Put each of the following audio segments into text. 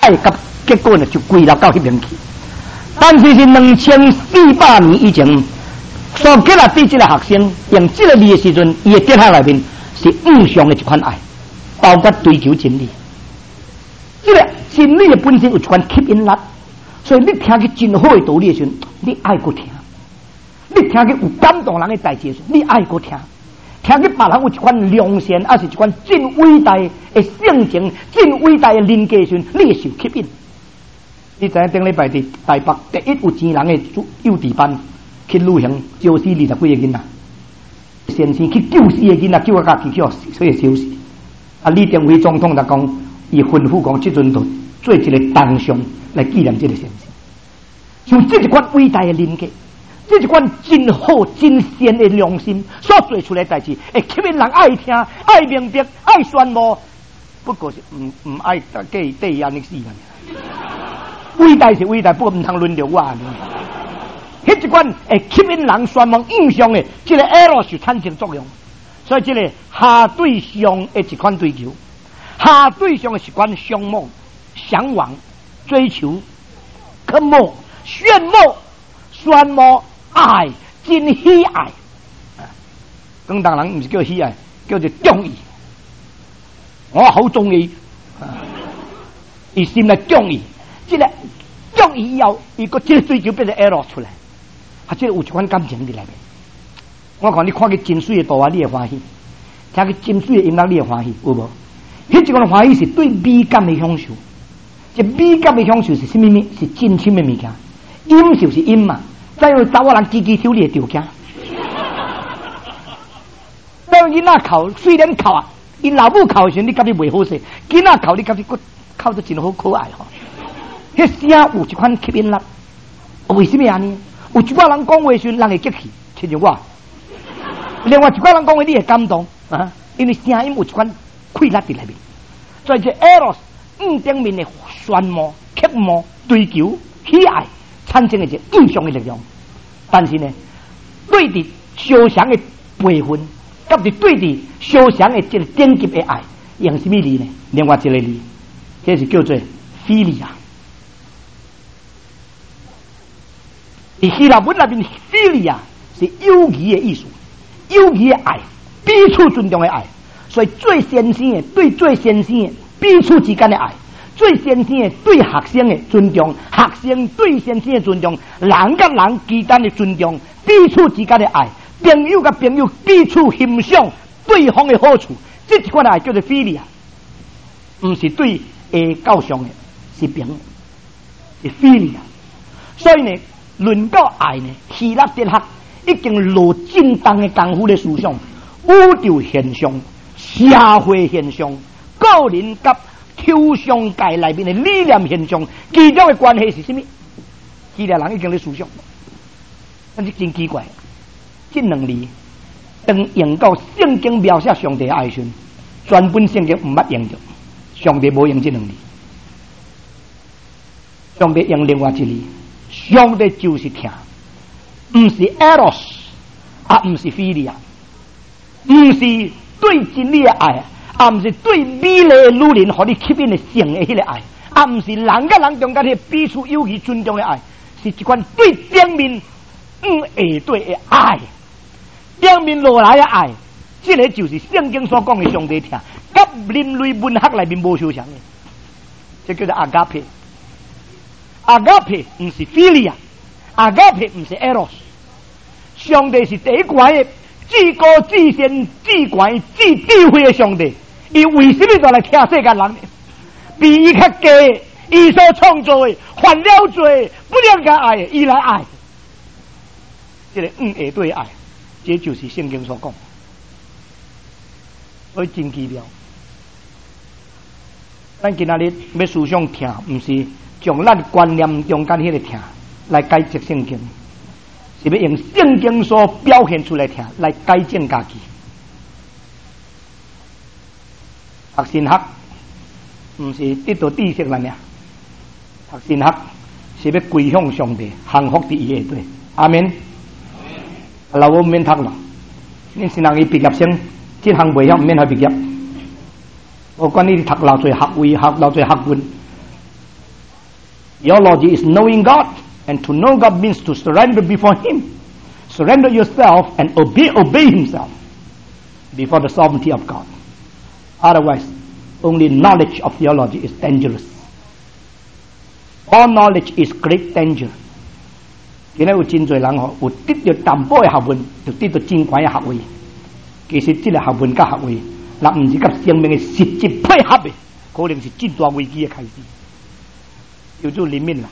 爱甲结果呢就归纳到迄边去。但是是2400年以前，所建立对这个学生用这个字的时阵，伊的哲学内面是五项的一款爱，包括追求真理。这个真理的本身有一款吸引力，所以你听去真好的道理的时候，你爱过听；你听去有感动人的代志的时候，你爱过听。听去别人有一款良善，还是一款真伟大的性情、真伟大的人格的时候，你会受吸引。你知影顶礼拜伫台北第一有钱人的幼稚班去旅行，招死20几个囡仔，先生去救死个囡仔，救啊家己叫所以烧死。啊，李登辉总统就讲，伊吩咐讲，即阵就做一个铜像来纪念这个先生。像这一款伟大的人格，这一款真好、真善的良心所做出来的代志，会吸引人爱听、爱明白、爱宣布。不过是唔爱给对安尼死啦。伟大是伟大，不过唔通轮流我。迄一款会吸引人宣望印象的，这个 eros 产生作用。所以这个下对上的一款追求，下对上的一款向往、向往、追求、渴慕、炫目、宣慕、爱、真喜爱。广东人唔是叫喜爱，叫做中意。我好中意，伊心内中意，这个中意以后，伊个这个追求变成 eros 出来，啊，这个有一款感情伫内面。我讲你看佢真水的图啊，你会欢喜；听佢真水的音乐，你会欢喜，有无？迄一个欢喜是对美感的享受。这美感的享受是什么物？是真心的物件。音就是音嘛，再有查某人叽叽跳，你会着惊。再有囡仔哭，虽然哭啊，伊老母哭的时候，你感觉袂好势；囡仔哭，你感觉哭得真好可爱吼。迄声有一款吸引力。为什么安尼？有一寡人讲话时，人会激气，亲像我。另外一寡人讲话，你会感动啊，因为声音有一款气力伫内面。所以这 eros 五顶面的宣慕、渴慕、追求、喜爱，产生的一个印象的力量。但是呢，对伫相像的辈分，甲伫对伫相像的这个顶级的爱，用什么字呢？另外一个字，这是叫做 philia。在希腊文内面 philia 是友谊的意思，友谊的爱，彼此尊重的爱。所以最先生的对最先生的彼此之间的爱，最先生的对学生的尊重，学生对先生的尊重，人甲人之间的尊重，彼此之间的爱，朋友甲朋友彼此欣赏对方的好处，这一款爱叫做 philia， 不是对教上的，是平，是 philia。所以呢，论到爱呢，希腊哲学已经落正当的功夫的思想，宇宙现象、社会现象、个人甲抽象界内面的理念现象，其中的关系是什么？希腊人已经在思想，但是真奇怪，这两字当用到圣经描写上帝的爱时，全本圣经唔捌用着，上帝无用这两字，上帝用另外一字。上帝就是听，不是 eros， 啊，不是 philia， 不是对真理的爱，啊，不是对美丽的女人和你吸引的性的迄个爱，啊，不是人甲人中间迄彼此友谊尊重的爱，是一款对顶面下对的爱，顶面落来的爱，这个就是圣经所讲的上帝听，甲人类文学内面无相像的，这叫做阿加佩。阿加佩不是 philia， 阿加佩不是 eros， 上帝是第一关的至高至善至关至智慧的上帝，伊为什么就来听世间人？比伊较低，伊所创造的犯了罪不应该爱，伊来爱，这个下对爱，这就是圣经所讲，所以真奇妙。咱今仔日要思想听，不是从咱观念中间迄个听来改正圣经，是要用圣经所表现出来听来改正家己。学神学不是得到知识啦，学神学是要归向上帝，幸福伫伊下对。阿门。老我免读啦，恁是人伊毕业生，这项袂晓免去毕业。我管你读偌侪学位，学偌侪学问。 Theology is knowing God, and to know God means to surrender before Him. Surrender yourself and obey Himself before the sovereignty of God. Otherwise, only knowledge of theology is dangerous. All knowledge is great danger. 今日有真多人有得到淡薄的学问，就得到真悬的学位。其实这个学问甲学位，若唔是甲生命的实际配合的，可能是真大危机的开始。有就里面啦。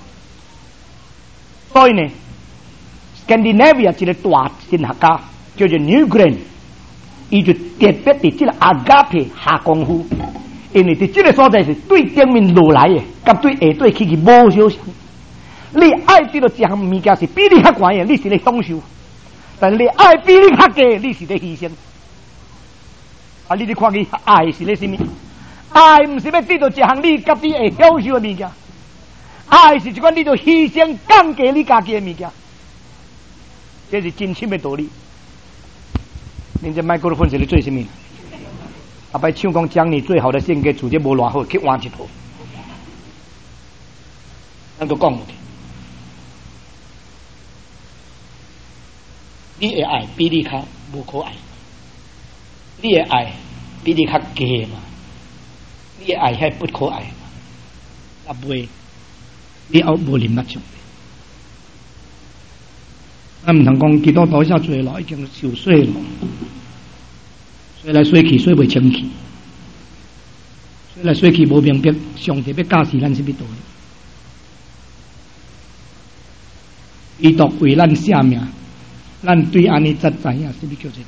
所以呢 ，Scandinavia 一个大神学家叫做 Newgren， 伊就特别伫这个阿加皮下功夫，因为伫这个所在是对顶面落来的，甲对下对起无相像。你爱得到一项物件是比你较悬的，你是咧享受；但你爱比你较低，你是咧牺牲。啊，你看伊爱是咧什么？爱唔是要得到一项你甲你会享受的物件，爱是一款你着牺牲降低你家己的物件，这是真深的道理。恁这麦克风是咧做什么？阿伯唱讲将你最好的献给主，这无偌好，去换一套。咱都讲。你的爱比你较无可爱，你的爱比你较低嘛，你的爱还不可爱嘛，那袂你后无灵物上。咱唔通讲基督徒遐做咯，已经受水了，水来水去，水袂清气，水来水去无明白上帝要教示咱什么道理。基督为咱舍命。咱对安尼才知影什么叫做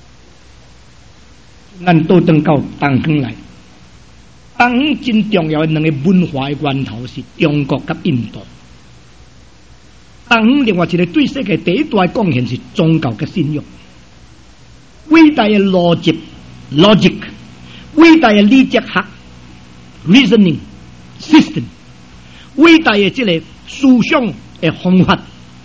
咱倒转到东方来，东方真重要的两个文化的源头是中国甲印度。东方另外一个对世界第一大的贡献是宗教甲信仰，伟大的逻辑 （logic）， 伟大的理哲学 （reasoning system）， 伟大的这个思想的方法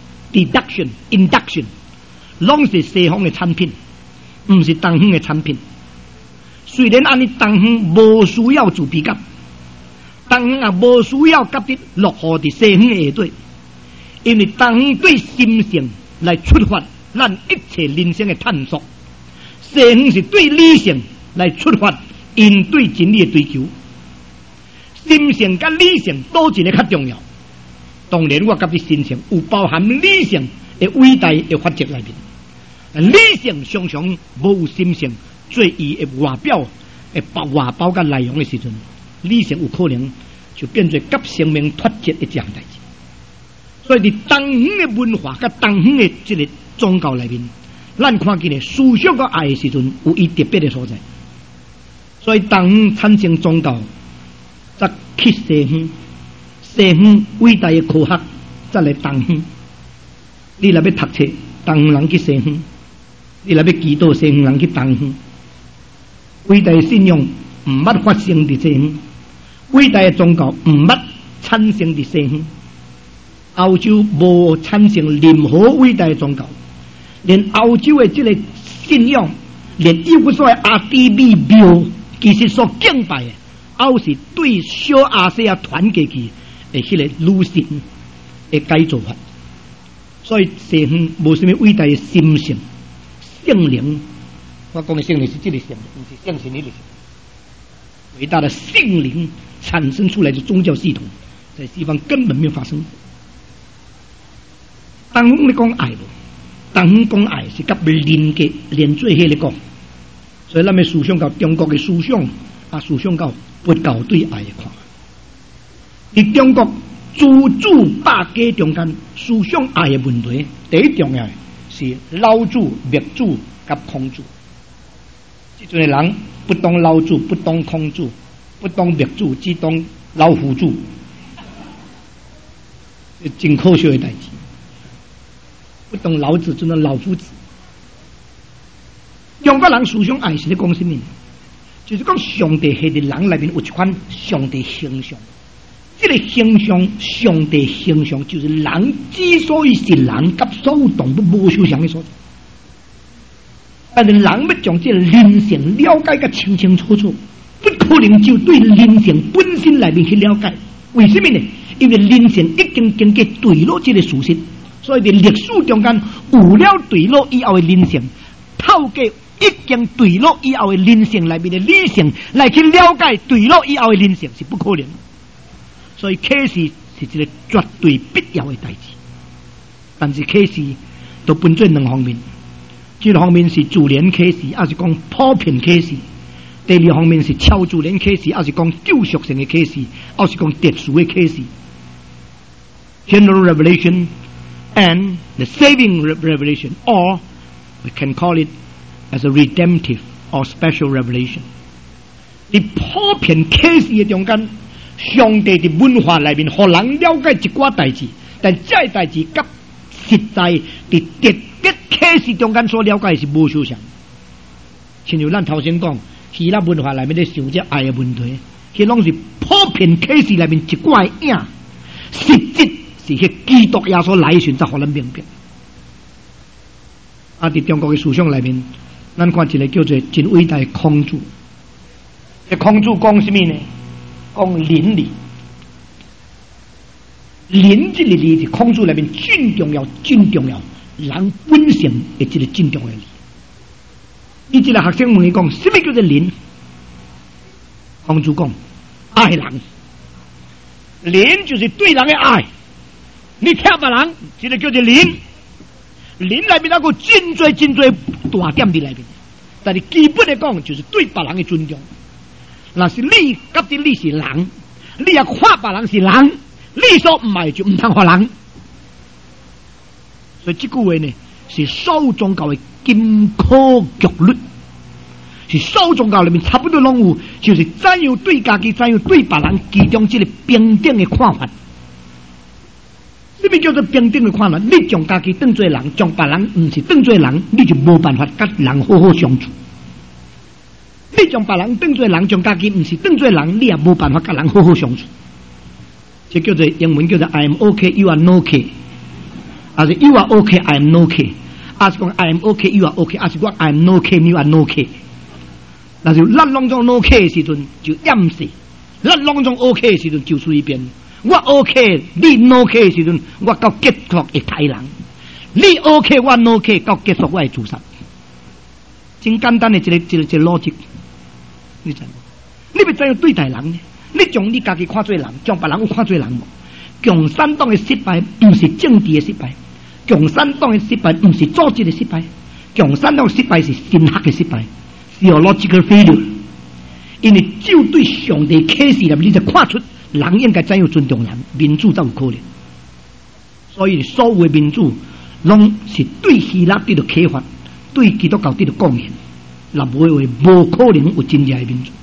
（deduction、induction）。拢是西方的产品，唔是东方的产品。虽然安尼，东方无需要做比较，东方也无需要甲啲落后伫西方的下对，因为东方对心性来出发，咱一切人生的探索；西方是对理性来出发，因对真理的追求。心性甲理性都一个较重要。当然，我甲啲心性有包含理性的伟大的法则内面。理性常常无有心性，做伊的外表的外包甲内容的时阵，理性有可能就变做甲生命脱节的一项代志。所以伫东方的文化甲东方的这个宗教内面，咱看见的思想甲爱的时阵，有伊特别的所在。所以东方产生宗教，则去西方，西方伟大的科学，则来东方。你若要读册，东方人去西方。你若要祈祷，西方人去东方；伟大的信仰唔捌发生伫西方，伟大的宗教唔捌产生伫西方。欧洲无产生任何伟大的宗教，连欧洲的这个信仰，连伊所谓阿底米庙，其实所敬拜的，欧是对小亚细亚团结起的迄个女神的改造法。所以西方无什么伟大的心性。圣灵，我讲的圣灵是这个圣灵，不是圣神那个圣。伟大的圣灵产生出来的宗教系统，在西方根本没有发生。东方你讲爱无？东方讲爱是甲人格连做起来讲，所以咱们思想到中国的思想，思想到佛教对爱的看。伫中国诸子百家中间，思想爱的问题，第一重要的。是老主、灭主甲空主，这阵的人不当老主，不当空主，不当灭主，只当老夫主，真可笑的代志。不当老子，只当老夫子。中国人思想爱是咧讲什么？就是讲上帝系伫人内面有一款上帝形象。这个形象，上帝形象就是人之所以是人，甲所有动物无相像的所在。但是人要将这个人性了解个清清楚楚，不可能就对人性本身内面去了解， 为什么呢？因为人性已经经过坠落这个事实，所以在历史中间有了坠落以后的人性，透过已经坠落以后的人性里面的理性来去了解坠落以后的人性是不可能。所以启示是一个绝对必要的代志。但是启示都分做两方面，一个方面是自然启示，还是讲普遍启示；第二方面是超自然启示，还是讲救赎性的启示，还是讲特殊的启示。General revelation and the saving revelation, or we can call it as a redemptive or special revelation. 在普遍启示的中间，上帝的文化里面，互人了解一寡代志，但这代志甲实在的特别启示中间所了解是无相像。亲像咱头先讲，希腊文化里面咧想这爱的问题，迄拢是普遍启示里面一寡影，实质是迄基督耶稣来时才互咱明白。啊，伫中国的思想里面，咱看一个叫做真伟大的孔子。这孔子讲什么呢？讲伦理。伦这个字是孔子里面真重要、真重要，人本性的这个真重要的。伊一个学生问伊讲，什么叫做伦？孔子讲，爱人。伦就是对人的爱。你听别人，这个叫做伦。伦里面那个真多大点伫里面，但是基本的讲就是对别人的尊重。那是你觉得你是人，你也看别人是人，你说唔系就唔通学人。所以这句话呢，是所宗教的金科玉律，是所宗教里面差不多拢有，就是怎样对家己，怎样对别人，其中这个平等的看法。什么叫做平等的看法？你将家己当作人，将别人唔是当作人，你就无办法跟人好好相处。你将别人当作人，将家己唔是当作人，你也无办法跟人好好相处。这叫做英文叫做 I am okay, you are no okay， 还是 you are okay, I am no okay， 还是讲 I am okay, you are okay， 还是讲 I am no okay, you are no okay。那就咱拢种 no okay 的时阵就掩饰，咱拢种 okay 的时阵就随便。我 OK， 你 no OK 的时阵，我到结束会杀人；你 OK， 我 no OK， 到结束我会自杀。真简单的一个逻辑，你知无？你要怎样对待人呢？你将你家己看做人，将别人看做人无？共产党的失败不是政治的失败，共产党的失败不是组织的失败，共产党的失败是神学的失败，是 theological failure。因为只有对上帝启示了，你就看出。人应该怎样尊重人，民主才有可能。所以所谓民主，拢是对希腊得到启发，对基督教得到贡献。若无话，无可能有真正的民主。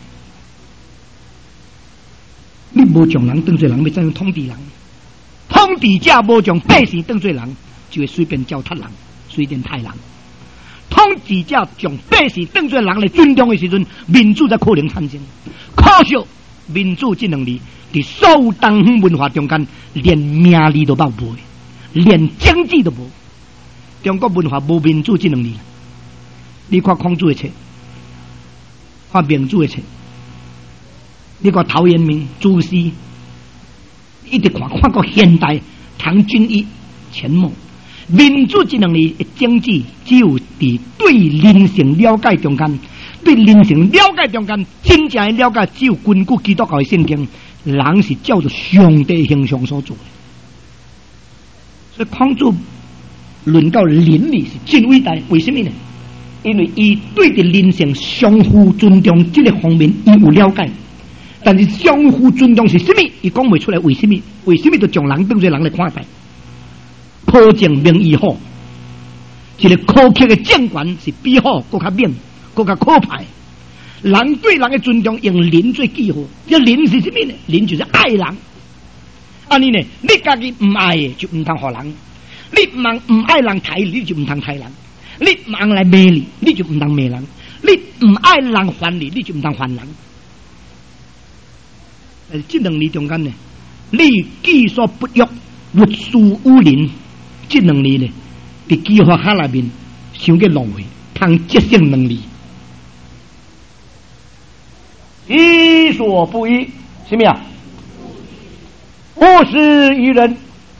你无将人当作人，要怎样统治人？统治者无将百姓当作人，就会随便糟蹋人，随便害人。统治者将百姓当作人来尊重的时阵，民主才可能产生。可惜民主这两字。伫所有东方文化中间，连名字都冇无，连政治都无。中国文化无民主这两字。你看孔子的册，看明主的册，你看陶渊明、朱熹，一直看到现代唐君毅、钱穆。民主这两字的政治，只有伫对人性了解中间，对人性了解中间，真正的了解只有根据基督教的圣经。人是照着上帝形象所做的，所以孔子论到伦理是真伟大。为什么呢？因为伊对着人性相互尊重这个方面伊有了解，但是相互尊重是什么？伊讲袂出来。为什么？为什么就将人当作人来看待？可证名义好，一个苛刻的政权是比好更加明、更加可怕。人对人的尊重用人做记号，这人是什么呢？人就是爱人。安尼呢，你家己唔爱的就唔通互人，你唔爱人抬你就唔通抬人，你唔通来骂你，你就唔通骂人，你唔爱人还你，你就唔通还人。这两字中间呢，你己所不欲，勿施于人。这两字呢，伫基法学里面想个浪费，通节省两字。己所不欲，什么呀？ 50余人，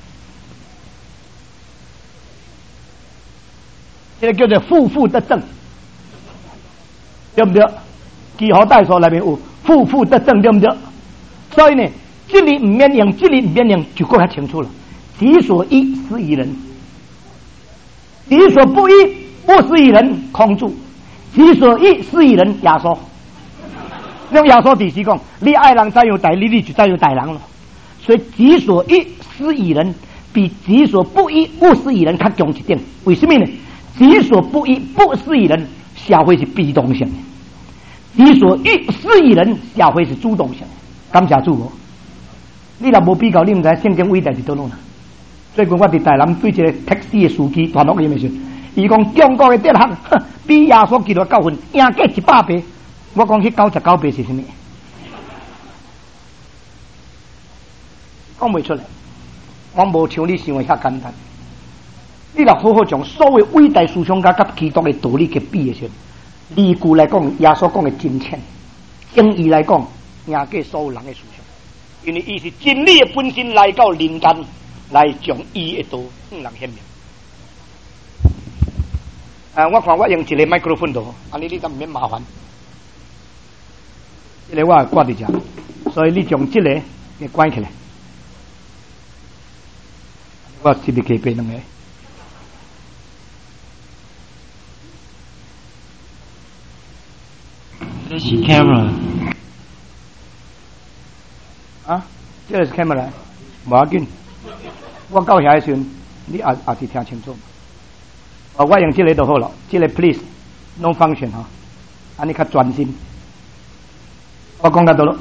这个叫做负负得正，对不对？几何代数里面有负负得正，对不对？所以呢，这里唔免用，这里唔免用，就更加清楚了。己所依10亿人，己所不依50亿人空住，己所依10亿人压缩。用压缩底是讲，你爱人才有代理，你就才有代人了。所以己所依10亿人比己所不依50亿人较强一点。为什么呢？己所不依50亿人，社会是被动性的；己所依10亿人，社会是主动性的。感谢主哦！你若无比较，你唔知圣经伟大是倒落啦。最近我伫台南对一个택시的司机传福音的时候，伊讲中国的德行比耶稣基督教训赢过100倍。我讲去99倍是什么？讲袂出来。我无像你想的遐简单。你若好好将所有伟大思想家甲基督的道理去比的时候，理据来讲，耶稣讲的真浅；正义来讲，赢过所有人的思想。因为伊是真理的本身来到人间，来将伊的道向人显明。我看我用一个麦克风度，安尼你就唔免麻烦。这个我挂伫遮，所以你将这个给关起来。我这边给背两个。 这是 camera。 啊，这个是 camera， 无要紧。我到遐时阵，你也是听清楚。我用这个就好了，这个 please no function 哈，安尼较专心。我讲到倒了，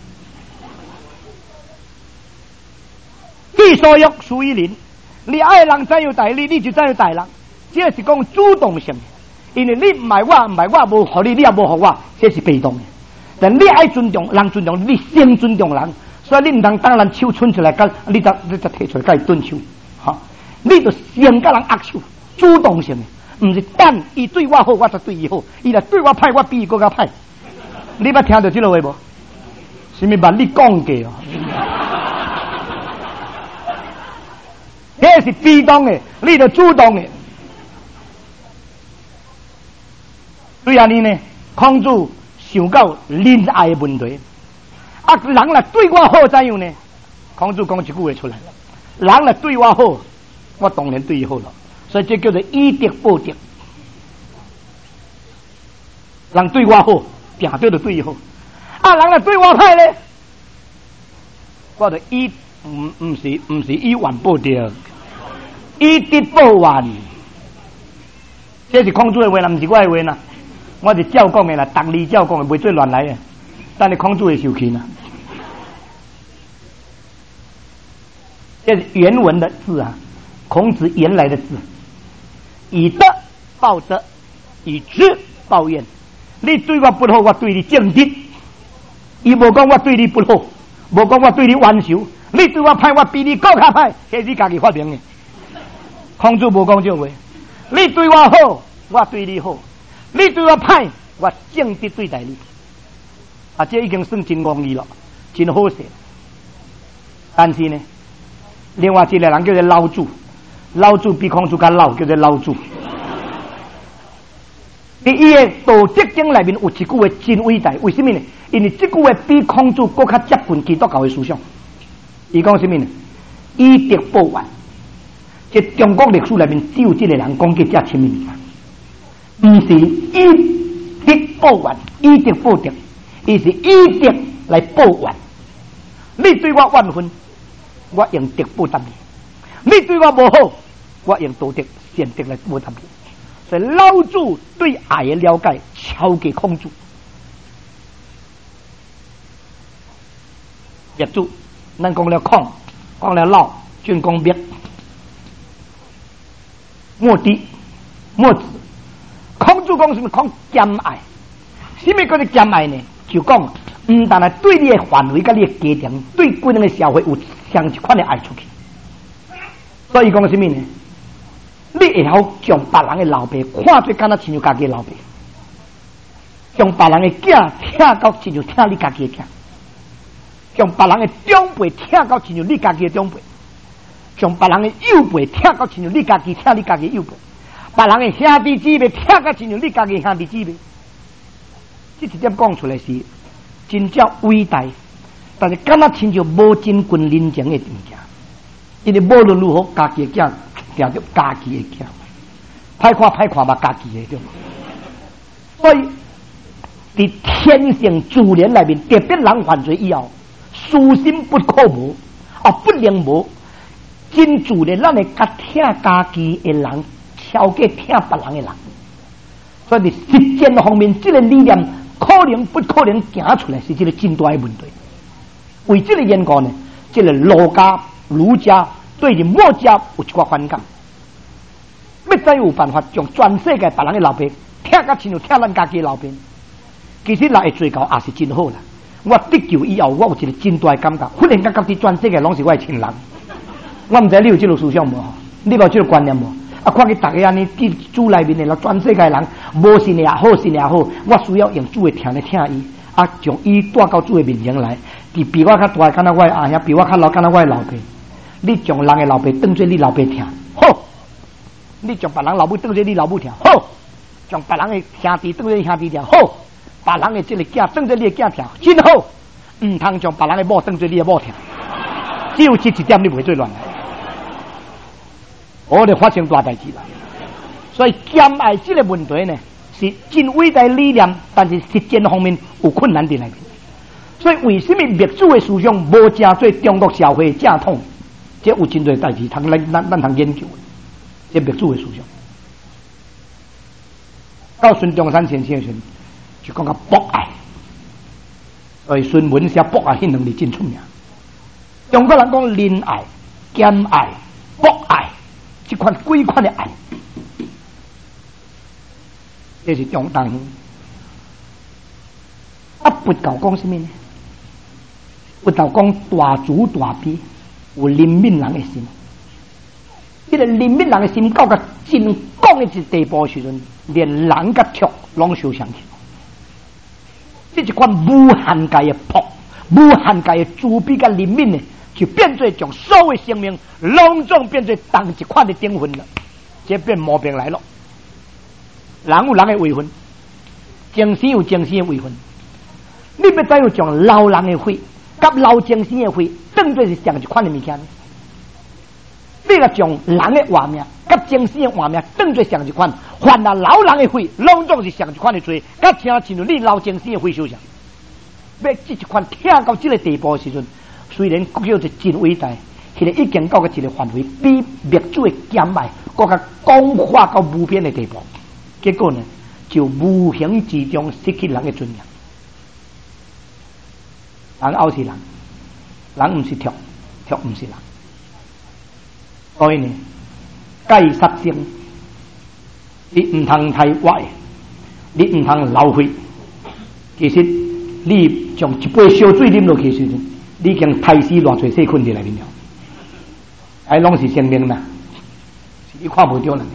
己所欲属于人，你爱人才有代理，你就才有代人，这是讲主动性。因为你唔系我，唔系我无互你，你也无互我，这是被动的。但你爱尊重人，尊重你先尊重人，所以你唔通当人手伸出来，你就摕出来，甲伊蹲手，哈，你就先甲人握手，主动性的，唔是等伊对我好，我才对伊好，伊若对我歹，我比伊更加歹。你捌听到这个话无？什么万你讲过哦？这是被动的，你就主动的。对安尼呢，孔子想到仁爱的问题。啊，人若对我好怎样呢？孔子讲一句话出来：人若对我好，我当然对伊好了。所以这叫做以德报德。人对我好，平对就对伊好。啊，人若对我歹呢，我就唔是以怨报德，以德报怨。这是孔子的话，唔是我的话呐。我是照讲的啦，逐字照讲的，袂做乱来的。但是孔子会受气呢。这是原文的字啊，孔子原来的字。以德报德，以直报怨。你对我不好，我对你正直。伊无讲我对你不好，无讲我对你冤仇。你对我歹，我比你更较歹，这是家己发明的。孔子无讲这话。你对我好，我对你好；你对我歹，我正直对待你。啊，这已经算真公义了，真好势。但是呢，另外一个人叫做老子，老子比孔子较老，叫做老子。伫伊的《道德经》内面有一句话真伟大，为什么呢？因为这句话比孔子更较接近基督教的思想。伊讲什么呢？以德报怨。这中国历史内面只有这个人讲过这亲密，不是以德报怨，以德报德，伊是以德来报怨。你对我怨恨，我用德报答你；你对我不好，我用道德善德来报答你。所以老子对爱的了解超过孔子。业主，咱讲了孔，讲了老，转讲灭。莫低莫子，孔子讲什么？讲兼爱。什么叫做兼爱呢？就讲唔但系对你的范围、跟你的家庭、对个人的社会有相一款的爱出去。所以讲什么呢？你会晓将别人的老爸看做敢若亲像家己的老爸，将别人的囝听到亲像听你家己的囝。 将别人的长辈听到亲像你家己的长辈，将别人的幼辈听到亲像你家己听你家己幼辈，别人的兄弟姊妹听到亲像你家己兄弟姊妹。这一点讲出来是真正伟大，但是敢若亲像无真君临前的物件，因为无论如何，家己的囝定着家己的囝，歹看嘛，家己的对。所以，伫天性自然内面，特别人犯罪以后，私心不可无，不能无，真自然咱会较听家己的人，超过听别人的人。所以，伫实践方面，这个理念。可能不可能行出来是这个真大的问题。为这个缘故呢，这个儒家对于墨家有一个反感，要怎有办法将全世界别人的老爸听甲亲像听咱家己的老爸？其实咱会做到也是真好啦。我得救以后，我有一个真大的感觉，忽然间觉得全世界拢是我的亲人。我唔知你有这个思想无？你有这个观念无？看见大家安尼伫主内面的，全世界人无信也好，信也好，我需要用主的听来听伊，将伊带到主的面前来。比我较大，敢若我的阿兄，比我较老，敢若我的老爸。你将人的老爸当做你老爸听，好；你将别人老母当做你老母听，好；将别人的兄弟当做你兄弟听，好；别人的这个囝当做你的囝听，真好。唔通将别人的某当做你的某听，只有这一点你袂最乱。我就发生大代志啦，所以兼爱这个问题呢，是真伟大理念，但是实践方面有困难在内面。所以为什么灭主的思想无正做中国社会的正统？这有真多代志，咱通研究。这灭主的思想，到孙中山先生时就讲个博爱，所以孙文写博爱迄两字真出名。中国人讲仁爱、兼爱、博爱。这款几款的爱，这是中当兄。佛教讲什么呢？佛教讲大慈大悲，有怜悯人的心。这个怜悯人的心到个真讲的一地步时阵，连人甲畜拢相相去。这一款无限界的朴，无限界的慈悲甲怜悯呢？就变做将所有生命隆重变做同一款的灵魂了，这变毛病来了。人有人的位分，精神有精神的位分。你要怎样将老人的血甲老精神的血当作是同一款的物件？你要将人的活命甲精神的活命当作同一款，凡那老人的血隆重是同一款的罪，甲请亲像你老精神的血相像。要这一款听到这个地步的时阵。虽然国叫做真伟大，现在已经到个一个范围，比灭主的兼爱更加广化到无边的地步。结果呢，就无形之中失去人的尊严。人后是人，人唔是畜，畜唔是人。所以呢，戒杀生，你唔通太坏，你唔通流血。其实你将一杯烧水啉落去时阵。你已经太死偌侪细菌伫内面了，还拢是生命啦，你看不着人。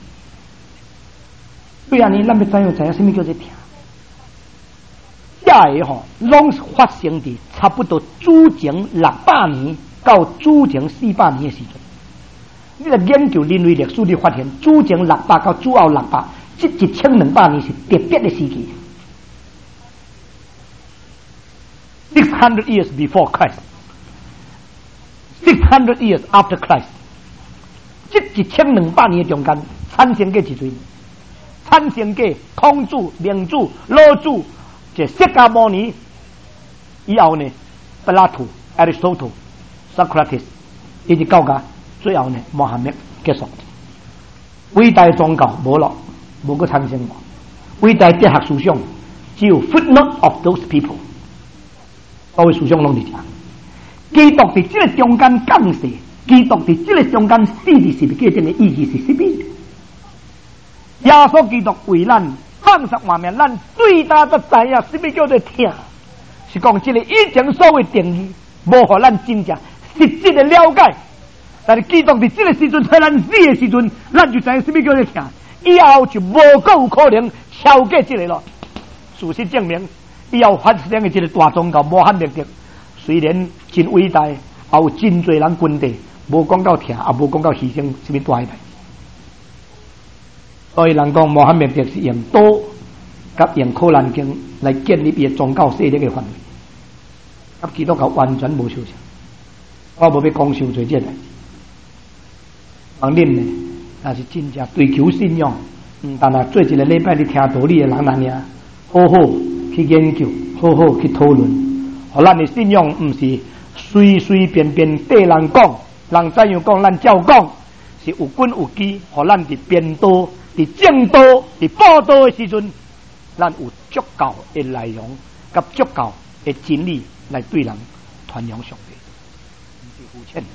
对啊，你咱要知影什么叫做听？这个拢是发生伫差不多主前600年到主前400年的时阵。你来研究人类历史，你发现主前600到主后600，这1200年是特别的时期。600 years before Christ, 600 years after Christ， 这1200年的中间产生过一堆，产生过孔子、孟子、老子，这释迦牟尼以后呢，柏拉图、Aristotle、Socrates， 一直到个最后呢，穆罕默结束。伟大的宗教无了，无个产生过；伟大的哲学思想，只有 footnote of those people。各位思想拢是这样，基督在这个中间降世，基督在这个中间死的是不见的意义是什么？耶稣基督为咱放上画面，咱最大的知影什么叫做听，是讲这个以前所谓定义，无互咱真正实际的了解。但是基督在这个时阵，在咱死的时阵，咱就知影什么叫做听，以后就无够有可能超过这个了。事实证明。以后发生的这个大宗教穆罕默德， 虽然真伟大，也有真侪人军队无讲到疼，也无讲到牺牲什么大的代志。所以人讲穆罕默德是用刀甲用可兰经来建立伊宗教势力的范围，甲基督教完全无相像。我无要讲伤侪这代志。人恁呢，也是真正追求信仰，但系做一个礼拜你听道理的人那样，好好去研究，好好去讨论。互咱的信仰唔是随随便便对人讲，人怎样讲咱照讲，是有根有基。互咱伫编导、伫正道、伫报道的时阵，咱有足够的内容，甲足够的真理来对人传扬上帝，唔是肤浅。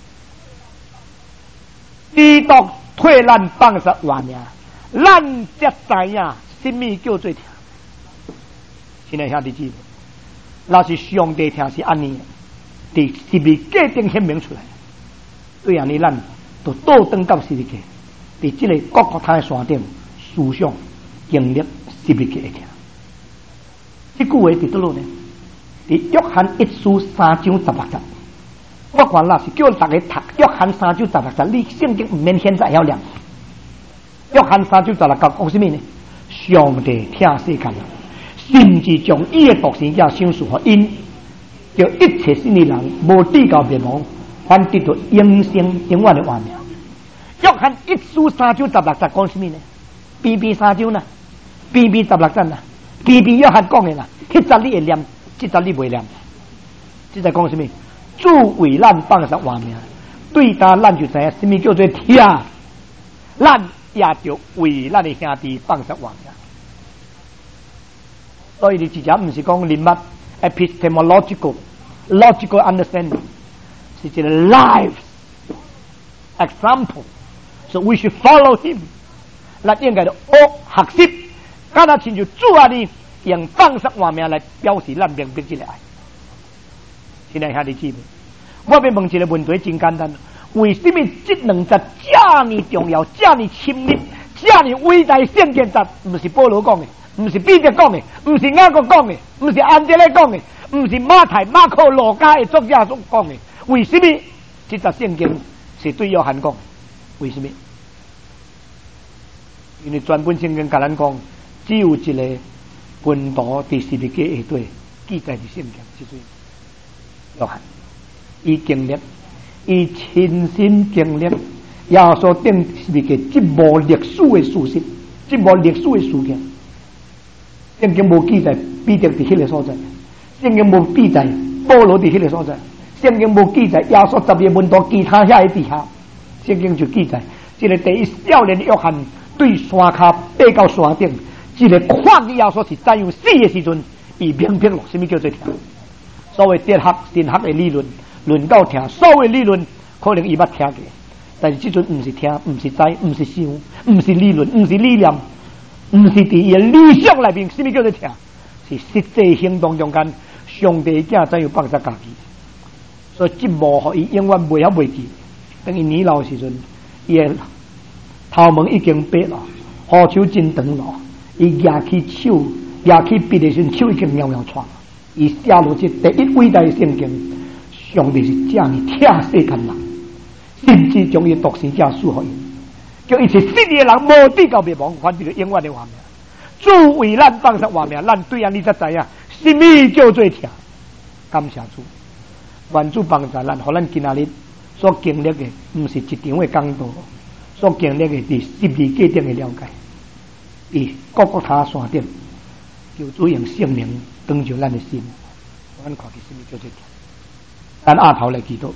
基督替咱放下活命，咱才知影什么叫做疼。亲爱兄弟姊妹，若是上帝疼是安尼，伫十字架顶显明出来。对安尼，咱就倒转到十字架，伫这个各国他的山顶思想经历十字架的疼。这句话伫倒落呢？伫约翰一书3章16节。我原来是叫大家读约翰3章16节，你圣经唔免现在要念。约翰3章16节讲什么呢？上帝疼世间人，甚至将伊的独生者赏赐予因，叫一切信的人无地高灭亡，反得到永生永远的活命。约翰一书3章16节讲什么呢？边3章啦，边16节啦，边约翰讲的啦，迄节你会念，这节你袂念。这在讲什么？主为咱放下活命，对他咱就知影什么叫做疼，咱也就为咱的兄弟放下活命。所以你直接唔是讲人物 epistemological logical understanding， 是一个 life example， so we should follow him。咱应该就学习，敢若亲像主啊你用放下活命来表示咱明白这个爱。亲爱兄弟姊妹，我要问一个问题，真简单：为什么这两节这么重要、这么亲密、这么伟大的圣经节，不是保罗讲的，不是彼得讲的，不是雅各讲的，不是安德烈讲的，不是马太、马可、路加的作者所讲的？为什么这节圣经是对约翰讲？为什么？因为全本圣经甲咱讲，只有一个门徒伫十字架下底记载伫圣经之中。约翰，伊经历，伊亲身经历耶稣顶十字架这幕历史的事实，这幕历史的事件。圣经无记载彼得伫迄个所在，圣经无记载保罗伫迄个所在，圣经无记载耶稣12个门徒其他遐的底下，圣经就记载这个第一少年约翰对山骹爬到山顶，这个看耶稣是怎样死的时阵，伊明白了什么叫做疼。所谓哲学、神学的理论，论到听，所谓理论可能伊捌听过，但是这阵唔是听，唔是知，唔是想，唔是理论，唔是理念，唔是伫伊理想内面，什么叫做听？是实际行动中间，上帝囝怎样放下家己？所以这幕互伊永远袂晓袂记。等伊年老时阵，伊的头毛已经白了，护手真长了，伊举起手，举起笔的时阵，手已经摇摇喘。伊写落这第一伟大的圣经，上帝是这么疼世间人，甚至将伊独生者赐予因，叫一切信的人无地高灭亡，反正永远的活命。主为咱放下活命，咱对安尼才知影什么叫做疼。感谢主，愿主帮助咱，互咱今仔日所经历的，不是一场的讲道，所经历的是十字架顶的了解，伫各国他山顶，求主用圣灵登上咱的心，咱看见什么叫做疼。咱下头来祈祷。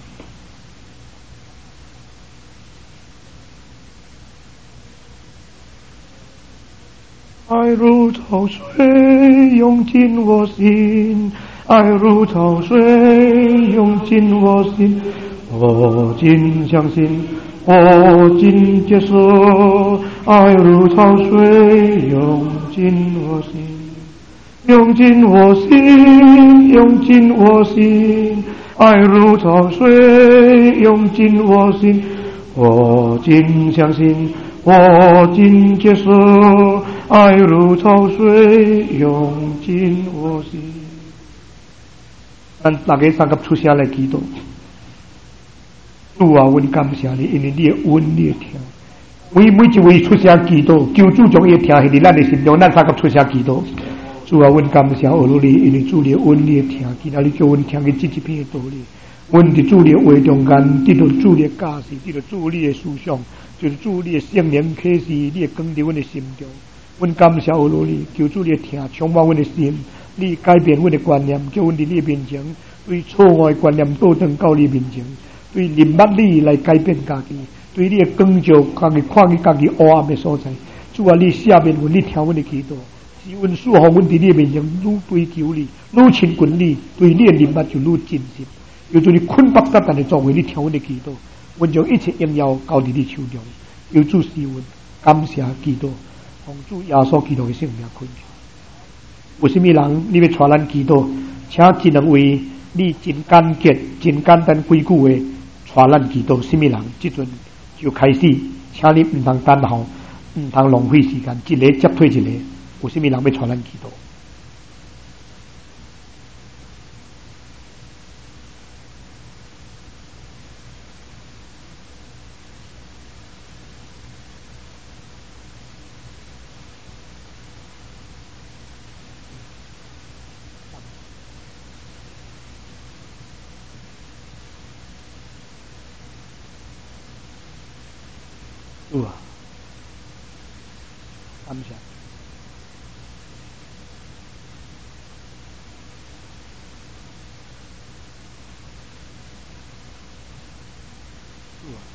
爱如潮水涌进我心，爱如潮水涌进我心，我竟相信，我竟接受，爱如潮水涌进我心，涌进我心，涌进我心，爱如潮水涌进我心，我竟相信，我竟接受，爱如潮水涌进我心。 咱大家三个出声来祈祷。主啊，阮感谢你，因为你的恩，你的听。每一位出声祈祷，求主将伊听下伫咱的心中，咱三个出声祈祷。主啊，阮感谢俄罗斯，因为主你的恩，你的听，今仔日叫阮听见这一篇的道理。阮伫主你的话中间，得到主你的教示，得到主你的思想，就是主你的圣灵启示，你的光伫阮的心中。阮感谢俄罗斯，求主你的听充满阮的心，你改变阮的观念，叫阮伫你的面前，对错误的观念倒转到你面前。对人捌你来改变家己，对你的光照家己看见家己黑暗的所在。主啊，你赦免阮，你听阮的祈祷，是阮祝福阮伫你面前愈追求你，愈亲近你，对你的人捌就愈真实。有主你捆绑撒旦的作为，你听阮的祈祷，阮将一切荣耀交伫你手中。有主是阮，感谢祈祷，奉主耶稣基督的圣名恳求。有甚物人你要带咱祈祷，请只能为你真简洁、真简单几句话。带咱祈祷，什么人？即阵就开始，请你唔通等候，唔通浪费时间，一个接退一个。有什么人要带咱祈祷？主啊，感谢。主啊，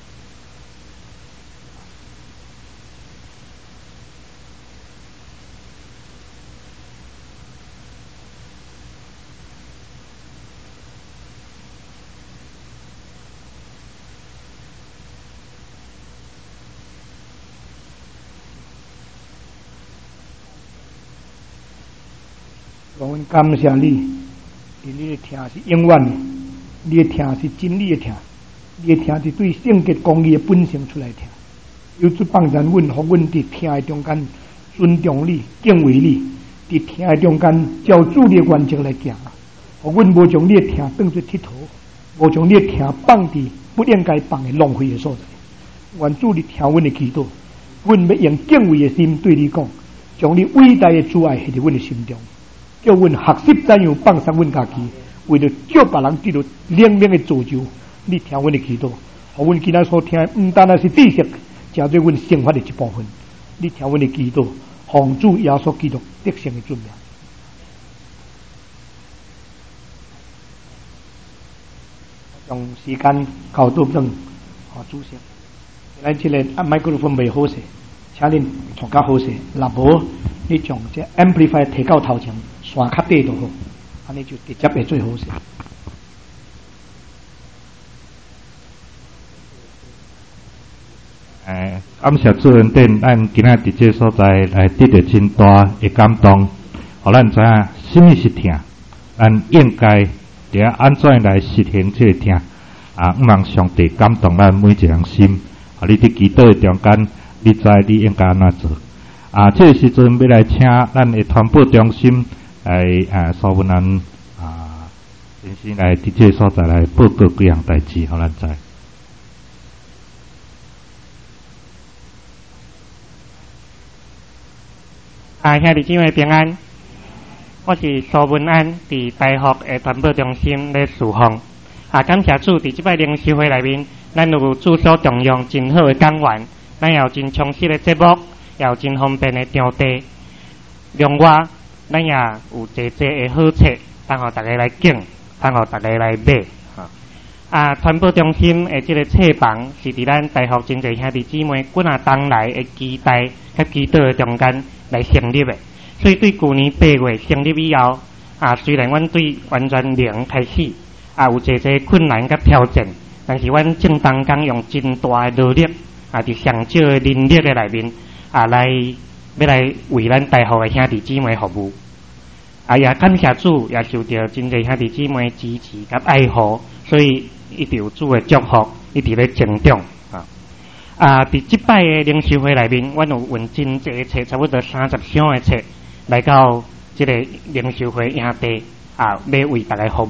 我们感谢你，你的听是永远的，你的听是真理的听，你的听是对圣洁公义的本性出来听。有主帮助阮，互阮伫听的中间尊重你、敬畏你，伫听的中间照主你的原则来行，互阮无将你的听当作佚佗，无将你的听放伫不应该放的浪费的所在。愿主你听阮的祈祷，阮要用敬畏的心对你讲，将你伟大的主爱系伫阮的心中。叫阮学习怎样放松阮家己，为了叫别人得到灵命的造就。你听阮的祈祷，互阮今仔所听，唔单单是知识，成做阮生活的一部分。你听阮的祈祷，奉主耶稣基督得胜的尊名。用时间交到等，主席，咱这个麦克风未好势，请恁传较好势，若无你将这 amplifier 提到头前。线较低就好，安尼就直接会最好势。 感谢主恩典，咱今仔伫这所在来得到真大的感动，互咱知影什么是听，咱应该伫安怎来实行这个听毋望上帝感动咱每一人心。你伫祈祷的中间，你知你应该安怎做。这个时阵要来请咱的传播中心。来苏文安先生来伫这所在来报告几项代志，互咱知。 兄弟姊妹平安，我是苏文安，伫大学的传播中心咧侍奉。感谢主，伫即摆灵修会内面，咱有主所重用真好的讲员，咱也有真充实的节目，也有真方便的场地。另外，咱也有济的好册，通互大家来拣，通互大家来买。传播中心的这个册房是伫咱大学真济兄弟姊妹几啊当来的期待甲祈祷的中间来成立的。所以对去年8月成立以后，虽然阮对完全零开始，有济困难甲挑战，但是阮正当讲用真大的努力，伫上少的人力的内面，要来为咱大学的兄弟姊妹服务，也感谢主，也受到真侪兄弟姊妹支持甲爱护，所以一直有主的祝福，一直咧成长。伫即摆的灵修会内面，阮有运真侪册，差不多30箱的册，来到即个灵修会营地，要为大家服务。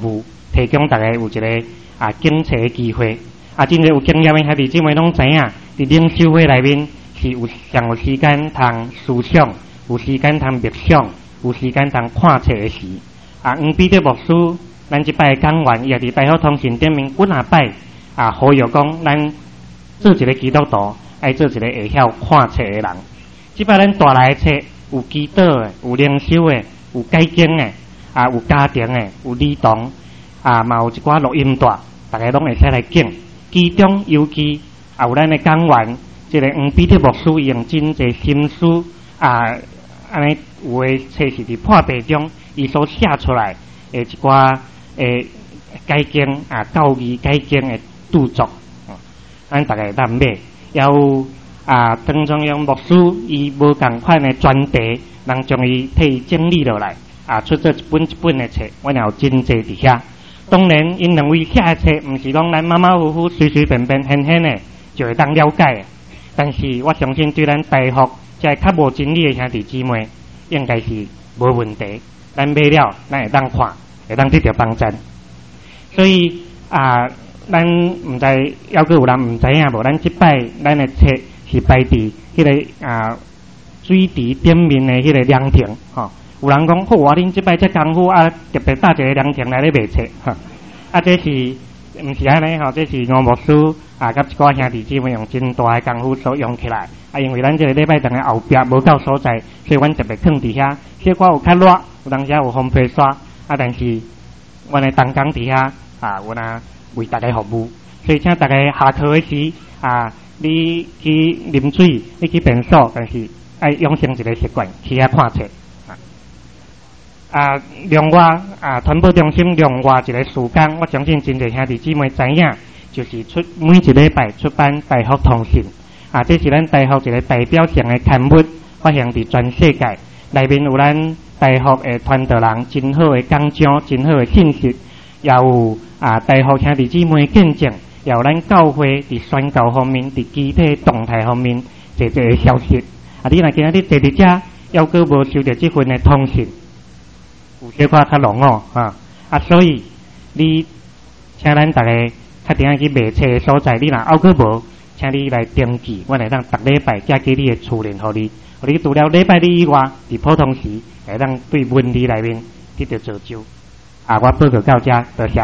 提供大家有一个检测的机会。真侪有经验的兄弟姊妹拢知影，伫灵修会内面是上有时间通思想，有时间通默想，有时间通看册的时。黄彼得牧师，咱即摆讲完，伊也伫大学通讯顶面几啊摆呼吁讲，咱做一个基督徒，爱做一个会晓看册的人。即摆咱带来的册，有祈祷的，有灵修的，有解经的，有家庭的，有儿童，嘛有一寡录音带，大家拢会使来敬。其中尤其有咱的讲员，即个黄彼得牧师用真侪心思安尼有诶册是伫破白中，伊所写出来诶一寡解经教义解经诶著作，咱大家会当买。也有唐中央牧师伊无共款诶专题，人将伊替伊整理落来，出做一本一本诶册，我也有真侪伫遐。当然，因两位写的册，毋是讲咱马马虎虎、随随便便、闲闲的就会当了解的。但是我相信，对咱大学这较无真理的兄弟姊妹，应该是无问题。咱买了，咱会当看，会当得到帮助。所以咱毋知还阁有人毋知影无？咱即摆咱的册是摆伫迄个水池顶面的迄个凉亭，吼。有人讲好恁即摆这功夫特别搭一个凉亭来咧卖册，这是毋是安尼吼？这是吴牧师甲一寡兄弟姊妹用真大的功夫所用起来。因为咱这个礼拜堂的后壁无够所在，所以阮特别放伫遐。小可有较热，有当时有风吹沙，但是阮的同工伫遐阮为大家服务。所以请大家下课的时你去啉水，你去便所，但是爱养成一个习惯，去遐看册。另外传播中心另外一个时间，我相信真侪兄弟姊妹知影，就是每一礼拜出版大学通讯，这是咱大学一个代表性的刊物，发行伫全世界，内面有咱大学的传道人真好的讲章，真好的信息，也有大学兄弟姊妹见证，也有咱教会伫宣教方面、伫具体动态方面侪个消息。你若今仔日坐伫遮，还阁无收到这份的通讯。有小可较浓所以你请咱大家较定去卖册的所在，你若还阁无，请你来登记，我会当逐礼拜寄给你的处理，互你除了礼拜日以外，伫普通时会当对文理内面得到造就。我报告到遮，多谢。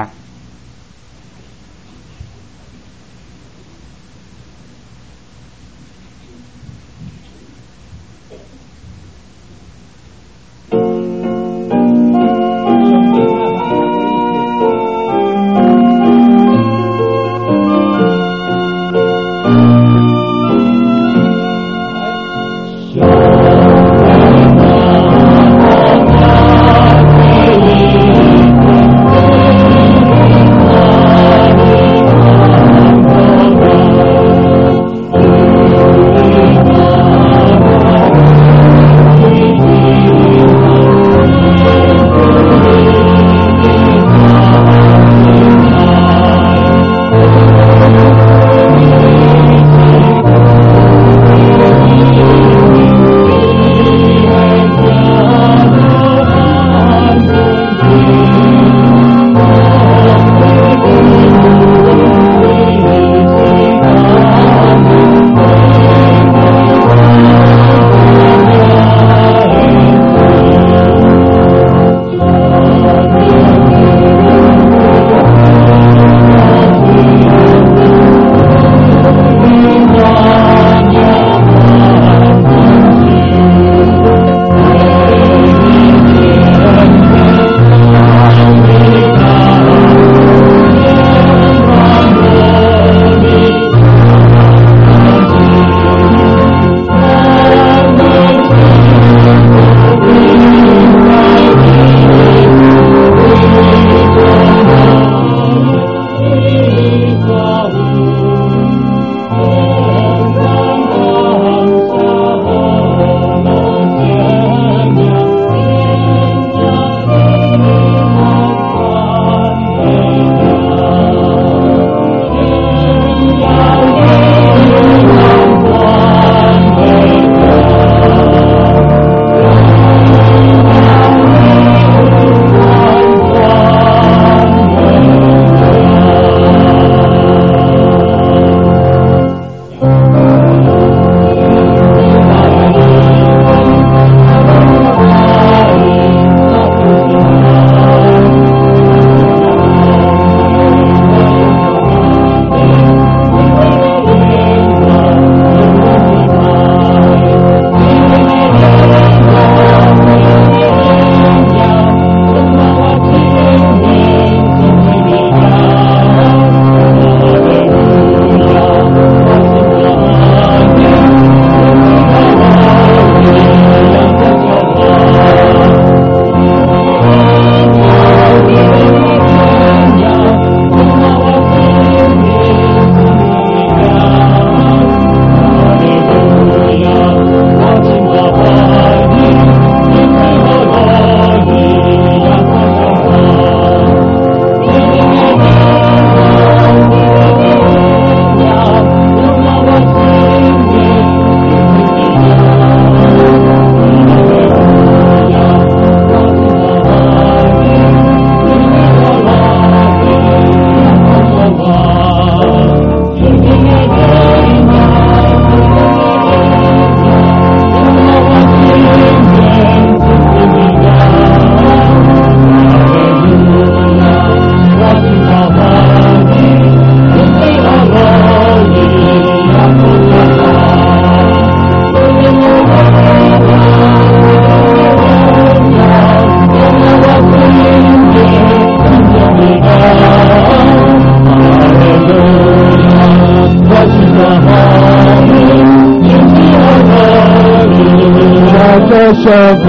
小我，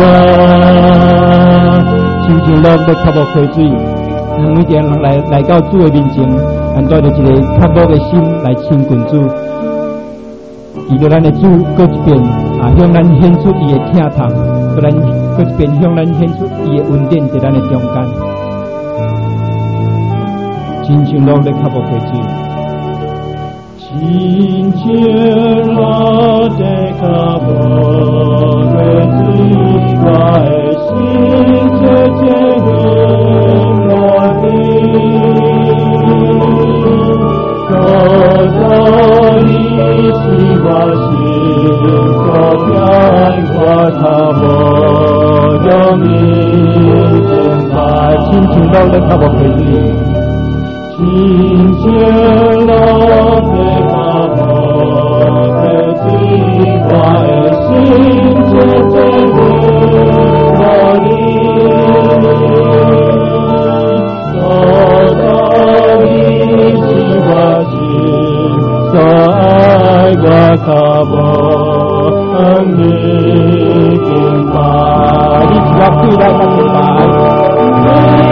亲像落要较无溪水，每一个人来到主的面前，按照着一个较无的心来亲近主。伊着咱的主，搁一遍向咱显出伊的疼痛，搁一遍向咱显出伊的恩典在咱的中间，亲像落要较无溪水。亲像落在卡无水水，我的心切切hướng我你，所造你是我心所偏，我卡无用你明白，亲像落在卡无水水。亲像落在卡无水水，我的心切切hướng我你，所造你是我心所爱，我卡无你明白，你只要对待他明白。